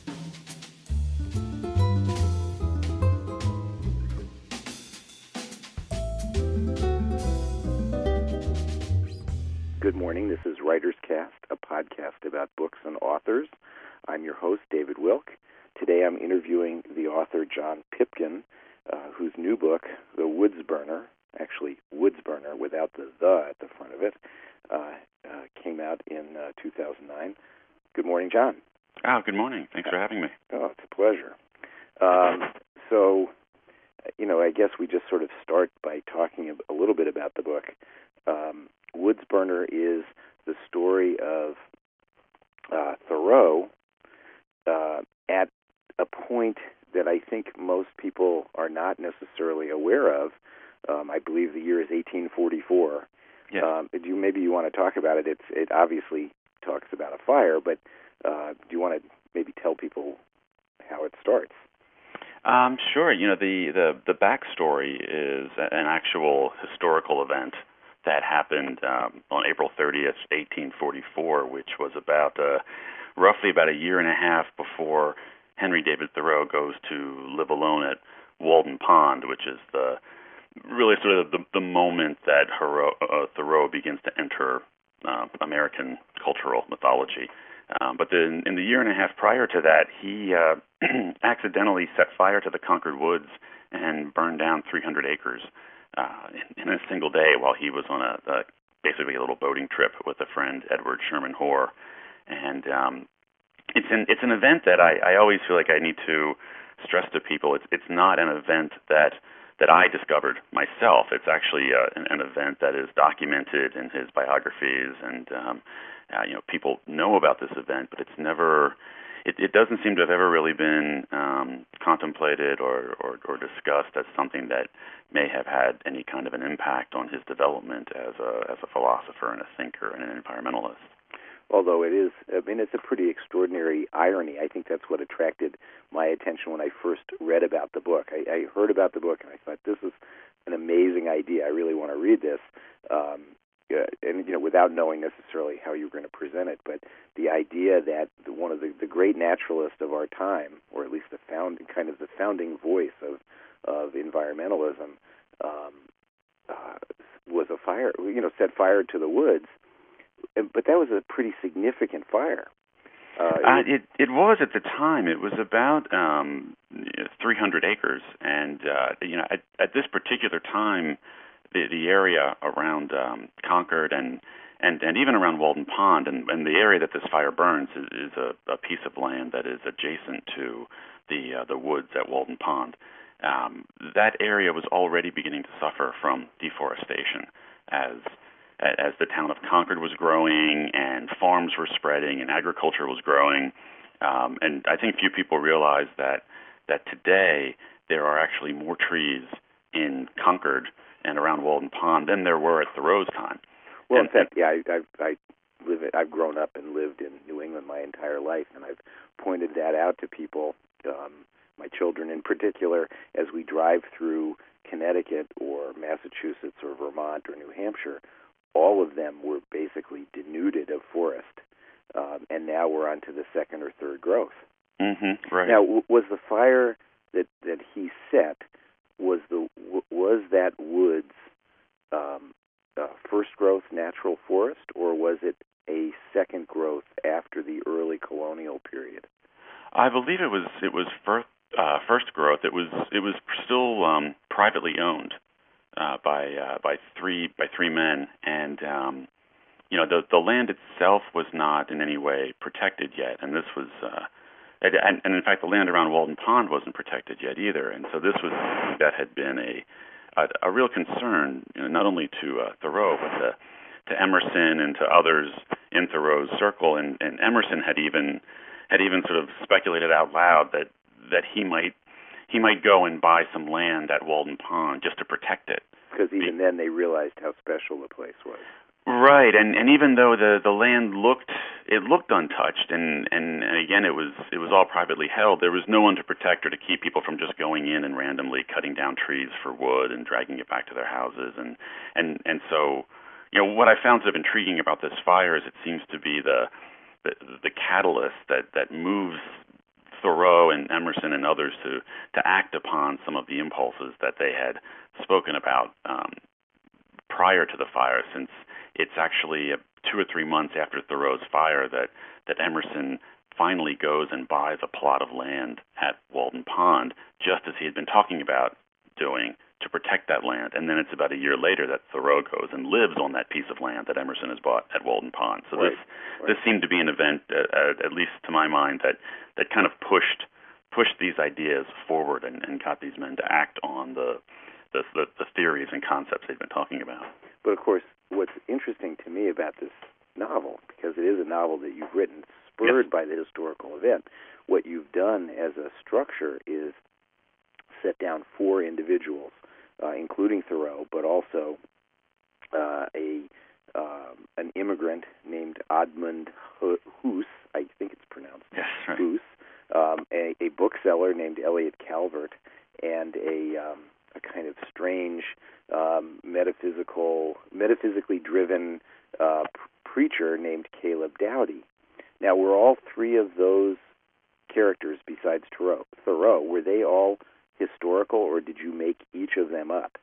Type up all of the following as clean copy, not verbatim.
Good morning. This is Writer's Cast, a podcast about books and authors. I'm your host, David Wilk. Today I'm interviewing the author John Pipkin, whose new book, The Woods Burner, actually Woods Burner without the at the front of it, came out in 2009. Good morning, John. Oh, good morning. Thanks for having me. Oh, it's a pleasure. I guess we just sort of start by talking a little bit about the book. Woods Burner is the story of Thoreau at a point that I think most people are not necessarily aware of. I believe the year is 1844. Yes. Maybe you want to talk about it. It obviously talks about a fire, but do you want to maybe tell people how it starts? Sure. The backstory is an actual historical event that happened on April 30th, 1844, which was roughly about a year and a half before Henry David Thoreau goes to live alone at Walden Pond, which is really sort of the moment that Thoreau begins to enter American cultural mythology. But then in the year and a half prior to that, he accidentally set fire to the Concord woods and burned down 300 acres in a single day while he was on basically a little boating trip with a friend, Edward Sherman Hoare. And it's an event that I always feel like I need to stress to people. It's not an event that I discovered myself. It's actually an event that is documented in his biographies, and people know about this event, but it's never. It doesn't seem to have ever really been contemplated or discussed as something that may have had any kind of an impact on his development as a philosopher and a thinker and an environmentalist. Although it's a pretty extraordinary irony. I think that's what attracted my attention when I first read about the book. I heard about the book and I thought, this is an amazing idea. I really want to read this. Without knowing necessarily how you were going to present it, but the idea that one of the great naturalists of our time, or at least the founding voice of environmentalism, was a fire. Set fire to the woods, but that was a pretty significant fire. It was at the time. It was about 300 acres, and at this particular time, the area around Concord and even around Walden Pond and the area that this fire burns is a piece of land that is adjacent to the woods at Walden Pond. That area was already beginning to suffer from deforestation as the town of Concord was growing and farms were spreading and agriculture was growing. And I think few people realize that today there are actually more trees in Concord and around Walden Pond than there were at Thoreau's time. Well, in fact, I've grown up and lived in New England my entire life, and I've pointed that out to people, my children in particular, as we drive through Connecticut or Massachusetts or Vermont or New Hampshire. All of them were basically denuded of forest, and now we're on to the second or third growth. Mm-hmm, right. Now, was the fire that he set, was that woods first growth natural forest, or was it a second growth after the early colonial period? I believe it was first growth. It was still privately owned by three men, and the land itself was not in any way protected yet, and this was. And in fact, the land around Walden Pond wasn't protected yet either, and so this was something that had been a real concern, not only to Thoreau, but to Emerson and to others in Thoreau's circle. And Emerson had even sort of speculated out loud that he might go and buy some land at Walden Pond just to protect it. Because even then they realized how special the place was. Right, and even though the land looked untouched, and again it was all privately held, there was no one to protect or to keep people from just going in and randomly cutting down trees for wood and dragging it back to their houses, and so what I found sort of intriguing about this fire is it seems to be the catalyst that moves Thoreau and Emerson and others to act upon some of the impulses that they had spoken about prior to the fire, since it's actually 2 or 3 months after Thoreau's fire that Emerson finally goes and buys a plot of land at Walden Pond, just as he had been talking about doing, to protect that land. And then it's about a year later that Thoreau goes and lives on that piece of land that Emerson has bought at Walden Pond. So this seemed to be an event, at least to my mind, that kind of pushed these ideas forward and got these men to act on the theories and concepts they've been talking about. But of course, what's interesting to me about this novel, because it is a novel that you've written spurred by the historical event, what you've done as a structure is set down 4 individuals, including Thoreau, but also an immigrant named Edmund Hoos, I think it's pronounced Hoos, a bookseller named Elliot Calvert, and a kind of strange metaphysically driven preacher named Caleb Dowdy. Now, were all 3 of those characters, besides Thoreau, were they all historical, or did you make each of them up?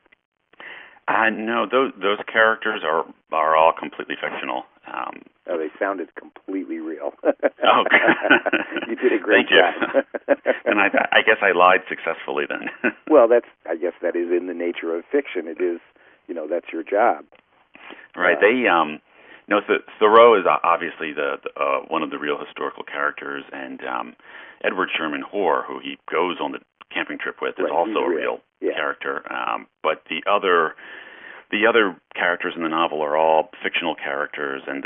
No, those characters are all completely fictional. They sounded completely real. Oh, you did a great job. And I guess I lied successfully then. Well, I guess that is in the nature of fiction. It is, that's your job. Right. Thoreau is obviously the one of the real historical characters, and Edward Sherman Hoare, who he goes on the camping trip with, is also a real character. But the other characters in the novel are all fictional characters, and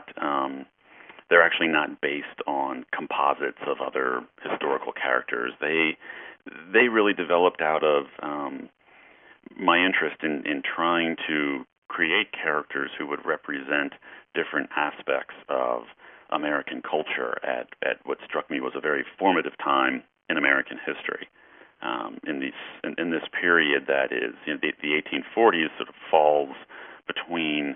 they're actually not based on composites of other historical characters. They really developed out of my interest in trying to create characters who would represent different aspects of American culture at what struck me was a very formative time in American history. In this period that is, the 1840s sort of falls between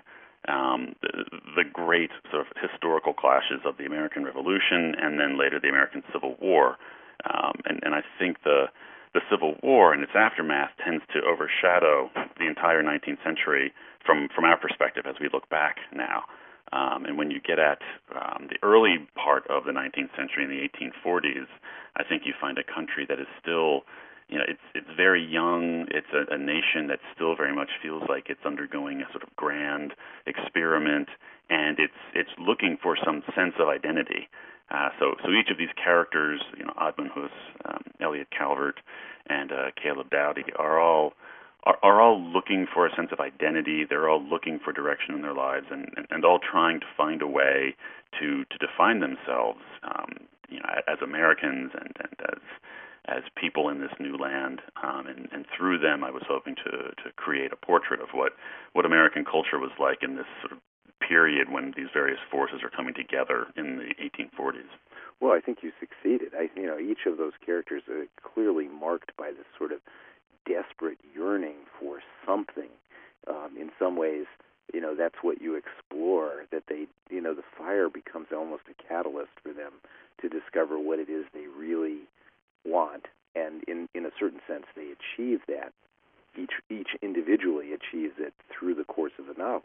the great sort of historical clashes of the American Revolution and then later the American Civil War. And I think the Civil War and its aftermath tends to overshadow the entire 19th century from our perspective as we look back now. And when you get at the early part of the 19th century in the 1840s, I think you find a country that is still, it's very young. It's a nation that still very much feels like it's undergoing a sort of grand experiment, and it's looking for some sense of identity. So each of these characters, Edmund Hoos, Elliot Calvert, and Caleb Dowdy are all looking for a sense of identity. They're all looking for direction in their lives, and all trying to find a way to define themselves, as Americans and as people in this new land. And through them, I was hoping to create a portrait of what American culture was like in this sort of period when these various forces are coming together in the 1840s. Well, I think you succeeded. Each of those characters are clearly marked by this sort of desperate yearning for something. In some ways, that's what you explore, that the fire becomes almost a catalyst for them to discover what it is they really want. And in a certain sense, they achieve that. Each individually achieves it through the course of the novel.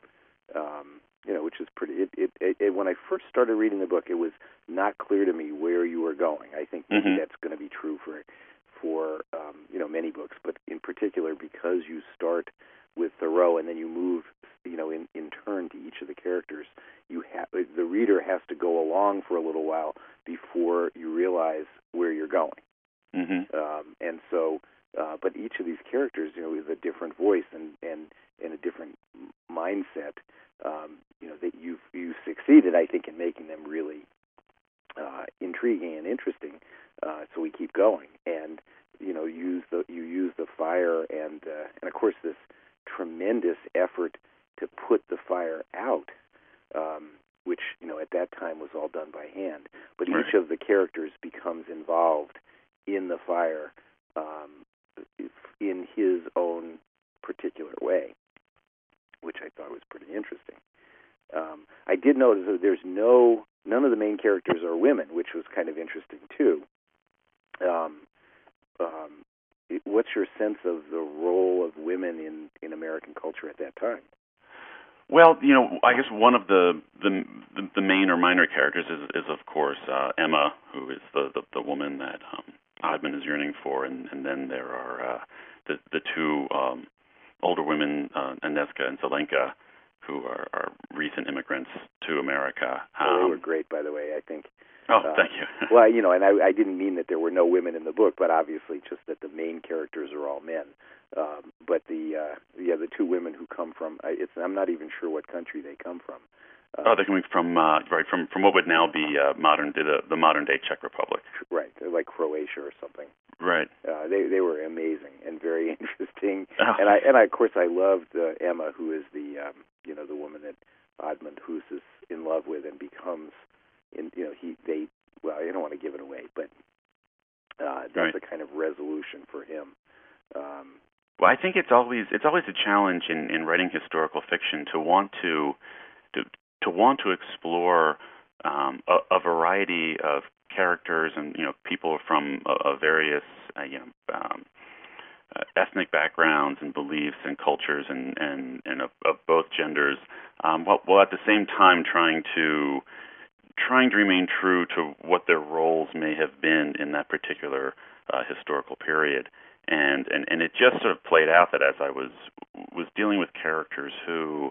Which is pretty. When I first started reading the book, it was not clear to me where you were going. I think maybe that's going to be true for many books, but in particular because you start with Thoreau and then you move, in turn to each of the characters. The reader has to go along for a little while before you realize where you're going. And so, but each of these characters, with a different voice and a different mindset. That you've succeeded, I think, in making them really intriguing and interesting. So we keep going, and you use the fire and of course this tremendous effort to put the fire out, which at that time was all done by hand. But each of the characters becomes involved in the fire in his own particular way, which I thought was pretty interesting. I did notice that none of the main characters are women, which was kind of interesting too. what's your sense of the role of women in American culture at that time? Well, I guess one of the main or minor characters is of course Emma, who is the woman that Oddman is yearning for, and then there are the two older women, Aneska and Zelenka, who are recent immigrants to America. They were great, by the way, I think. Oh, thank you. Well, and I didn't mean that there were no women in the book, but obviously just that the main characters are all men. But the two women who come from, I'm not even sure what country they come from. They're coming from from what would now be the modern day Czech Republic. Right, they're like Croatia or something. Right. They were amazing and very interesting. Oh. And I of course I loved Emma, who is the the woman that Oddman Huss is in love with and becomes I don't want to give it away, but that's right. a kind of resolution for him. Well, I think it's always a challenge in writing historical fiction to want to explore a variety of characters and people from various ethnic backgrounds and beliefs and cultures and of both genders, while at the same time trying to remain true to what their roles may have been in that particular historical period. And it just sort of played out that as I was dealing with characters who,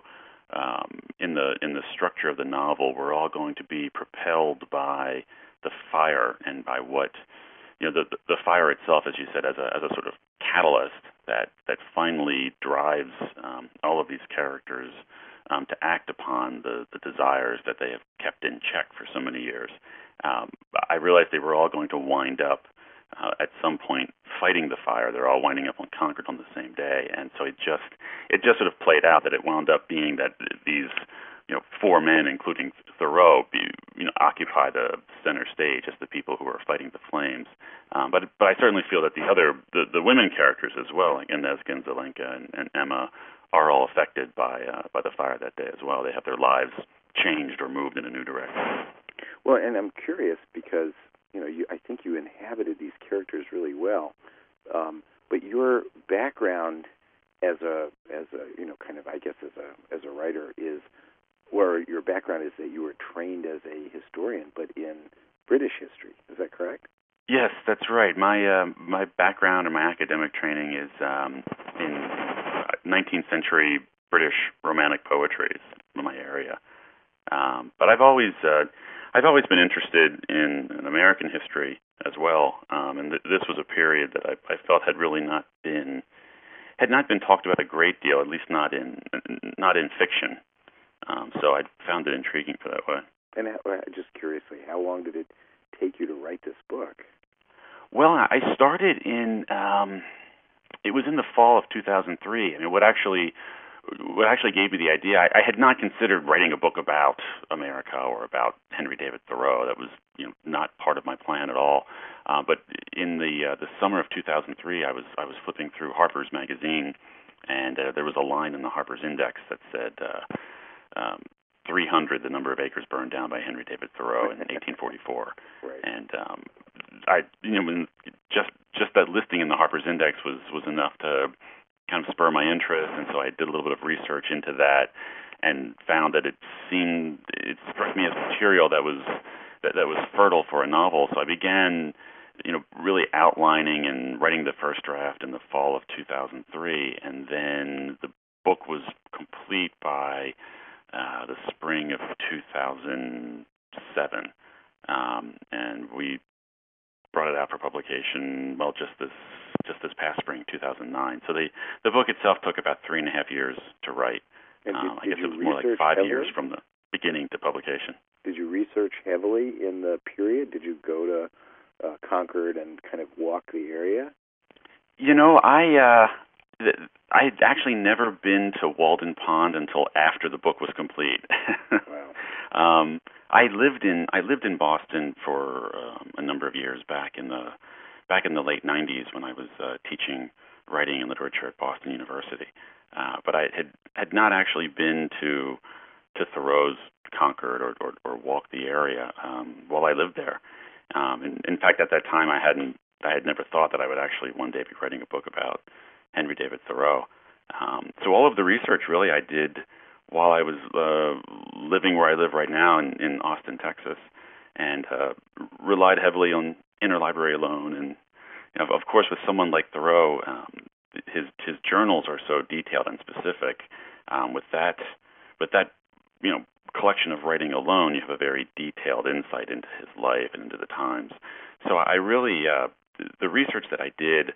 in the structure of the novel, were all going to be propelled by the fire and by what the fire itself, as you said, as a sort of catalyst that finally drives all of these characters to act upon the desires that they have kept in check for so many years. I realized they were all going to wind up at some point fighting the fire. They're all winding up on Concord on the same day, and so it just sort of played out that it wound up being that these four men, including Thoreau, occupy the center stage as the people who are fighting the flames. But I certainly feel that the women characters as well, like Aneska and Zelenka and Emma, are all affected by the fire that day as well. They have their lives changed or moved in a new direction. Well, and I'm curious because I think you inhabited these characters really well, but your background as a kind of, I guess, as a writer is, or your background is that you were trained as a historian, but in British history. Is that correct? Yes, that's right. My background and my academic training is in 19th century British Romantic poetry in my area. But I've always been interested in American history as well, and this was a period that I felt had really not been talked about a great deal, at least not in fiction. So I found it intriguing for that way. And just curiously, how long did it take you to write this book? Well, I started it was in the fall of 2003. I mean, what actually gave me the idea, I had not considered writing a book about America or about Henry David Thoreau. That was not part of my plan at all. But in the summer of 2003, I was flipping through Harper's Magazine, and there was a line in the Harper's Index that said 300, the number of acres burned down by Henry David Thoreau in 1844. Right. And just that listing in the Harper's Index was enough to kind of spur my interest, and so I did a little bit of research into that and found that it struck me as material that was fertile for a novel. So I began really outlining and writing the first draft in the fall of 2003, and then the book was complete by the spring of 2007, and we brought it out for publication, just this past spring, 2009. So the book itself took about 3.5 years to write. And I guess it was more like 5 years from the beginning to publication. Did you research heavily in the period? Did you go to Concord and kind of walk the area? I'd actually never been to Walden Pond until after the book was complete. Wow. I lived in Boston for a number of years back in the late 90s when I was teaching writing and literature at Boston University. But I had not actually been to Thoreau's Concord or walked the area while I lived there. In fact, at that time, I hadn't I had never thought that I would actually one day be writing a book about Henry David Thoreau. So all of the research really I did while I was living where I live right now in Austin, Texas, and relied heavily on interlibrary loan. And of course, with someone like Thoreau, his journals are so detailed and specific. With that collection of writing alone, you have a very detailed insight into his life and into the times. So I really the research that I did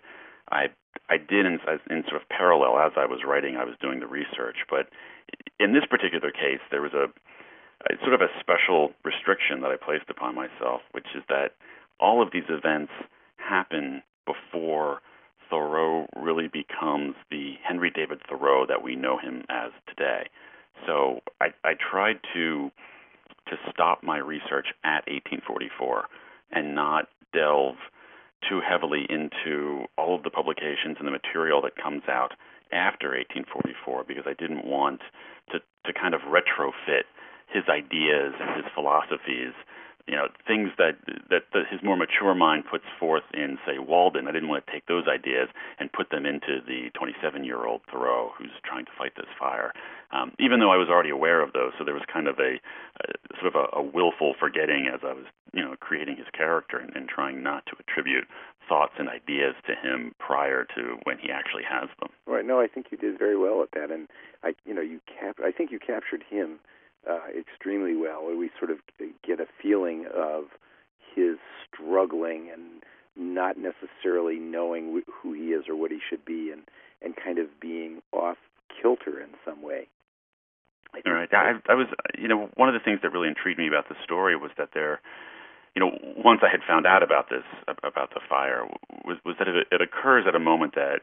in sort of parallel as I was writing. I was doing the research, but in this particular case, there was a sort of a special restriction that I placed upon myself, which is that all of these events happen before Thoreau really becomes the Henry David Thoreau that we know him as today. So I tried to stop my research at 1844 and not delve too heavily into all of the publications and the material that comes out after 1844, because I didn't want to kind of retrofit his ideas and his philosophies, things that his more mature mind puts forth in, say, Walden. I didn't want to take those ideas and put them into the 27-year-old Thoreau who's trying to fight this fire, even though I was already aware of those. So there was kind of a sort of a willful forgetting as I was, creating his character and trying not to attribute thoughts and ideas to him prior to when he actually has them. Right. No, I think you did very well at that, and I think you captured him extremely well. We sort of get a feeling of his struggling and not necessarily knowing who he is or what he should be, and kind of being off kilter in some way. All right. I was, one of the things that really intrigued me about the story was that once I had found out about the fire, was that it occurs at a moment that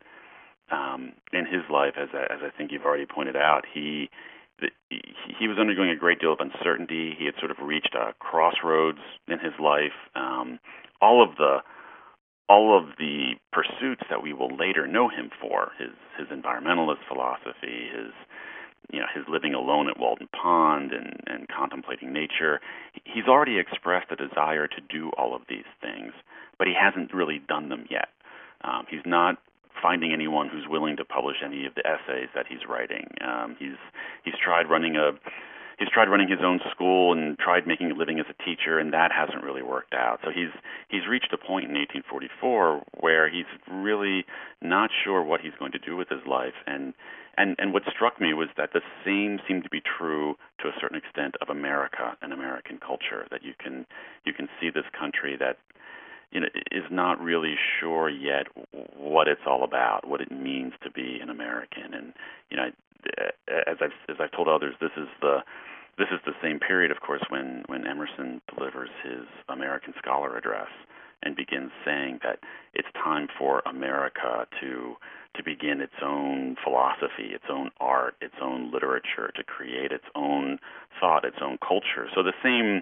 in his life, as I think you've already pointed out, he was undergoing a great deal of uncertainty. He had sort of reached a crossroads in his life. All of the pursuits that we will later know him for, his environmentalist philosophy, his living alone at Walden Pond and contemplating nature, he's already expressed a desire to do all of these things, but he hasn't really done them yet. He's not finding anyone who's willing to publish any of the essays that he's writing. He's tried running his own school and tried making a living as a teacher, and that hasn't really worked out. So he's reached a point in 1844 where he's really not sure what he's going to do with his life. And what struck me was that the same seemed to be true to a certain extent of America and American culture, that you can see this country that is not really sure yet what it's all about, what it means to be an American. And as I've told others, this is the same period, of course, when Emerson delivers his American Scholar address and begins saying that it's time for America to begin its own philosophy, its own art, its own literature, to create its own thought, its own culture. So the same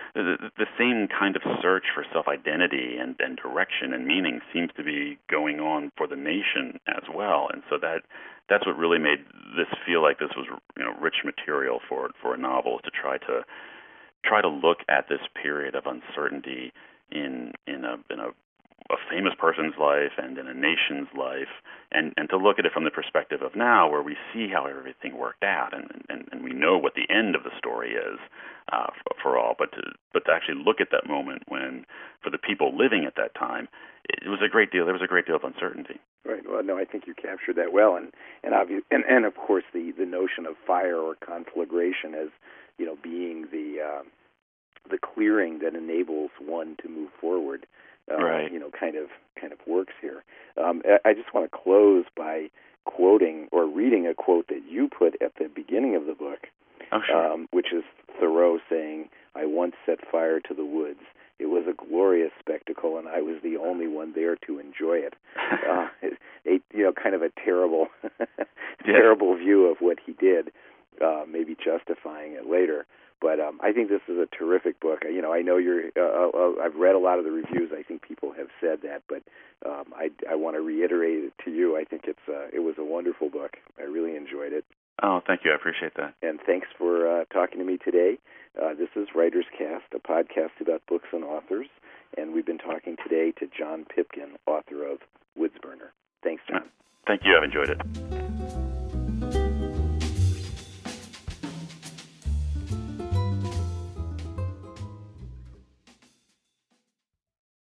kind of search for self-identity and direction and meaning seems to be going on for the nation as well. And so that's what really made this feel like this was rich material for a novel, to try to look at this period of uncertainty in a famous person's life and in a nation's life, and to look at it from the perspective of now, where we see how everything worked out, and we know what the end of the story is for all, but to actually look at that moment when, for the people living at that time, there was a great deal of uncertainty. Right. Well, no, I think you captured that well, and of course the notion of fire or conflagration as being the clearing that enables one to move forward. Right. Kind of works here. I just want to close by quoting or reading a quote that you put at the beginning of the book, which is Thoreau saying, "I once set fire to the woods. It was a glorious spectacle, and I was the only one there to enjoy it." Kind of a terrible view of what he did, maybe justifying it later. But I think this is a terrific book. I know I've read a lot of the reviews. I think people have said that, but I want to reiterate it to you. I think it was a wonderful book. I really enjoyed it. Oh, thank you. I appreciate that. And thanks for talking to me today. This is Writer's Cast, a podcast about books and authors. And we've been talking today to John Pipkin, author of Woodsburner. Thanks, John. Thank you. I've enjoyed it.